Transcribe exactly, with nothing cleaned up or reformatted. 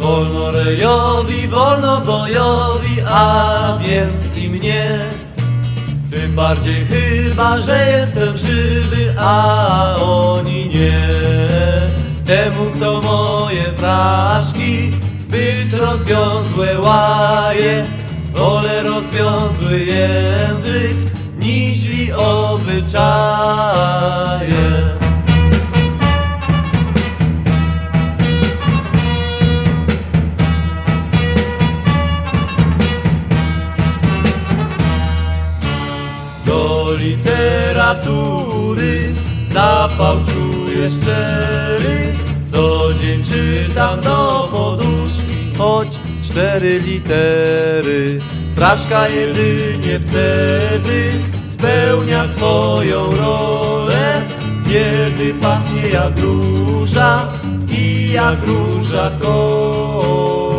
Wolno rejowi, wolno bojowi, a więc i mnie. Tym bardziej chyba, że jestem żywy, a oni nie. Temu, kto moje fraszki zbyt rozwiązłe łaje, wolę rozwiązły język, niźli obyczaje. Do literatury zapał czuję szczery, co dzień czytam do poduszki, choć cztery litery. Fraszka jedynie wtedy spełnia swoją rolę, kiedy pachnie jak róża i jak róża kolor.